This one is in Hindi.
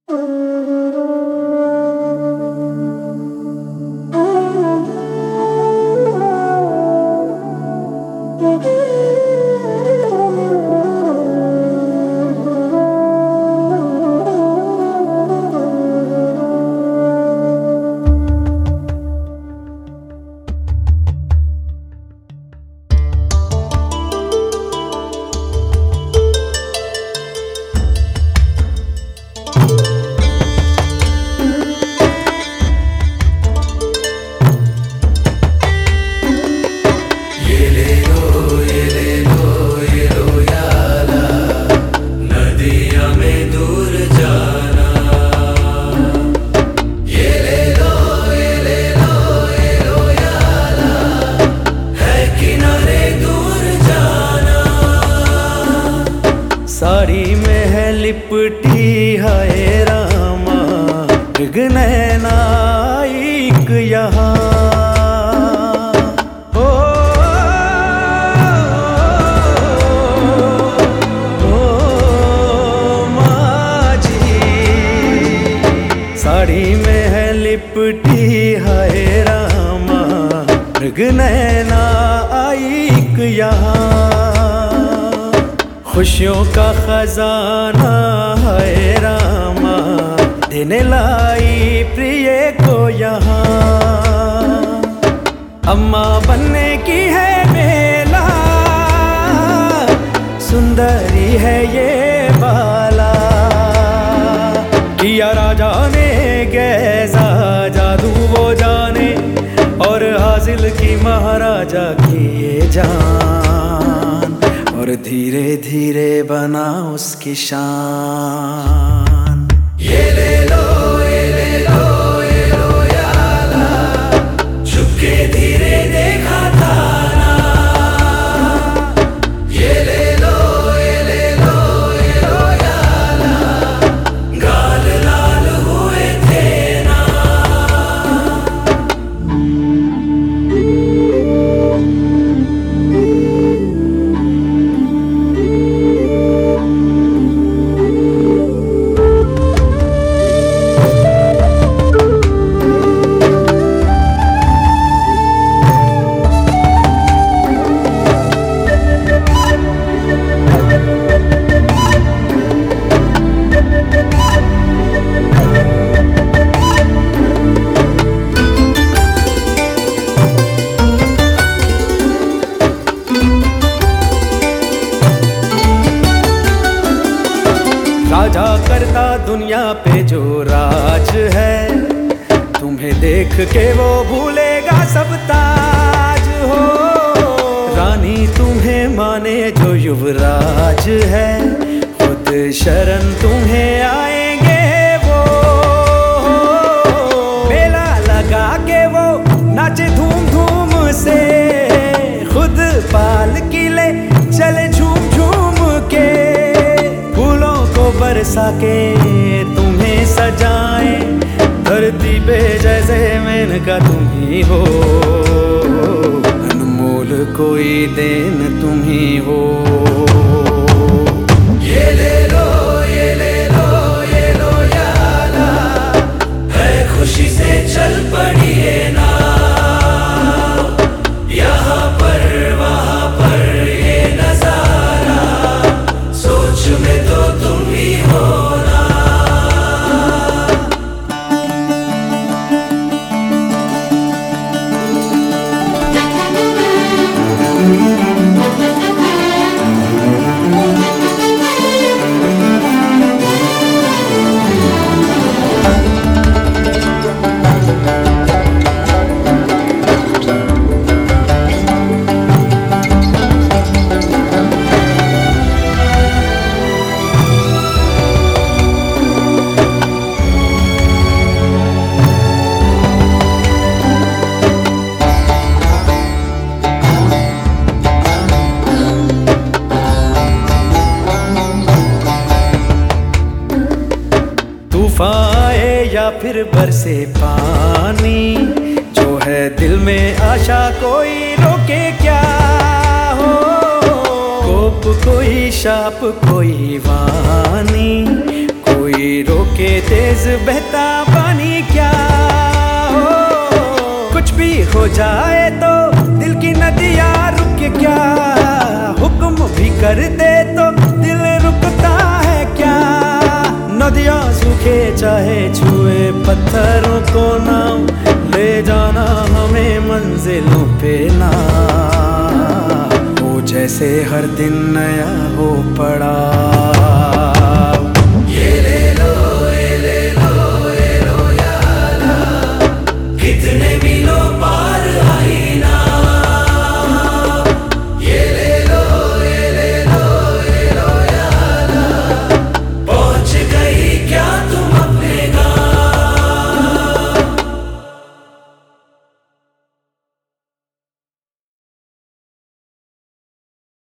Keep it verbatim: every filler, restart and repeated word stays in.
साड़ी में है लिपटी है रामा नैनाइक यहाँ ओ, ओ, ओ माझी साड़ी में है लिपटी है रामा नैनाइक यहाँ खुशियों का खजाना है रामा देने लाई प्रिय को यहाँ अम्मा बनने की है मेला सुंदरी है ये बाला किया राजा ने कैसा जादू वो जाने और हासिल की महाराजा की ये जान और धीरे धीरे बना उसकी शान। ये ले लो ये ले लो ये लो याला चुपके धीरे देखा था ना ये ले लो ये ले लो ये लो याला गाल लाल हुए थे ना। राजा करता दुनिया पे जो राज है तुम्हें देख के वो भूलेगा सब ताज हो रानी तुम्हें माने जो युवराज है खुद शरण तुम्हें आएंगे वो मेला लगा के वो नाचे धूम धूम से खुद पालकी ले चले झूम झूम के बरसा के तुम्हें सजाए धरती पे जैसे मेनका तुम ही हो अनमोल कोई देन तुम ही हो। ये ले लो ये ले लो ये लो याला है खुशी से चल पड़ी है ना यहाँ पर वहाँ पर ये नजारा सोच में तो तुम ही हो ना। तूफाए या फिर बरसे पानी जो है दिल में आशा कोई रोके क्या हो कोप कोई शाप कोई वानी कोई कोई रोके तेज बहता पानी क्या हो। कुछ भी हो जाए तो दिल की नदियाँ रुके क्या, हुक्म भी कर दे तो दिल रुकता है क्या। नदियाँ सूखे चाहे छुए पत्थरों को नाम, ले जाना हमें मंजिलों पे ना, वो जैसे हर दिन नया हो पड़ा।